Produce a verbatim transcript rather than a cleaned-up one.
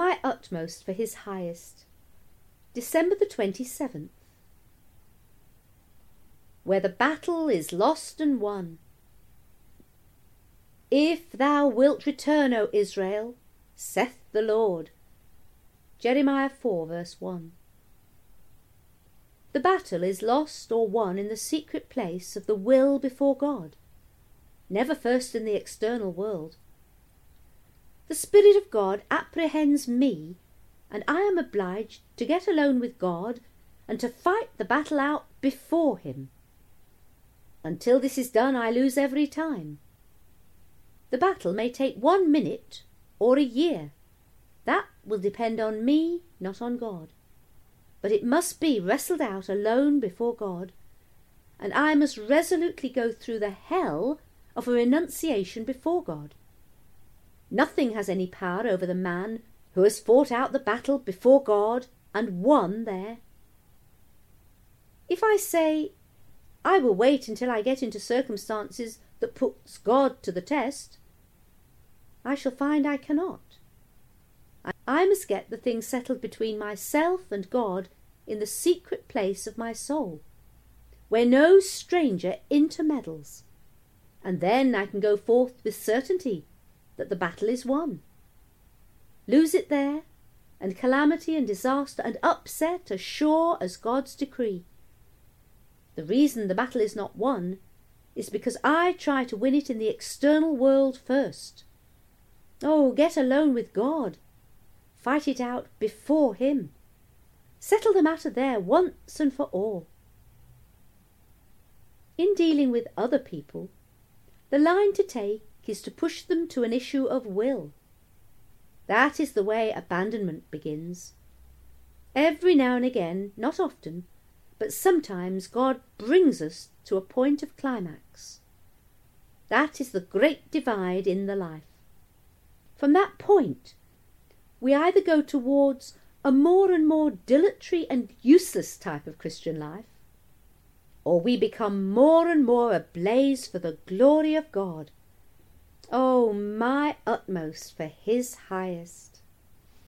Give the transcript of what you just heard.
my utmost for his highest. December the twenty-seventh. Where the battle is lost and won. If thou wilt return, O Israel, saith the Lord. Jeremiah four verse one. The battle is lost or won in the secret place of the will before God, never first in the external world. The Spirit of God apprehends me, and I am obliged to get alone with God and to fight the battle out before him. Until this is done, I lose every time. The battle may take one minute or a year. That will depend on me, not on God. But it must be wrestled out alone before God, and I must resolutely go through the hell of a renunciation before God. Nothing has any power over the man who has fought out the battle before God and won there. If I say, I will wait until I get into circumstances that puts God to the test, I shall find I cannot. I must get the thing settled between myself and God in the secret place of my soul, where no stranger intermeddles, and then I can go forth with certainty that the battle is won. Lose it there, and calamity and disaster and upset as sure as God's decree. The reason the battle is not won is because I try to win it in the external world first. Oh, get alone with God. Fight it out before him. Settle the matter there once and for all. In dealing with other people, the line to take is to push them to an issue of will. That is the way abandonment begins. Every now and again, not often, but sometimes God brings us to a point of climax. That is the great divide in the life. From that point, we either go towards a more and more dilatory and useless type of Christian life, or we become more and more ablaze for the glory of God. Oh, my utmost for his highest.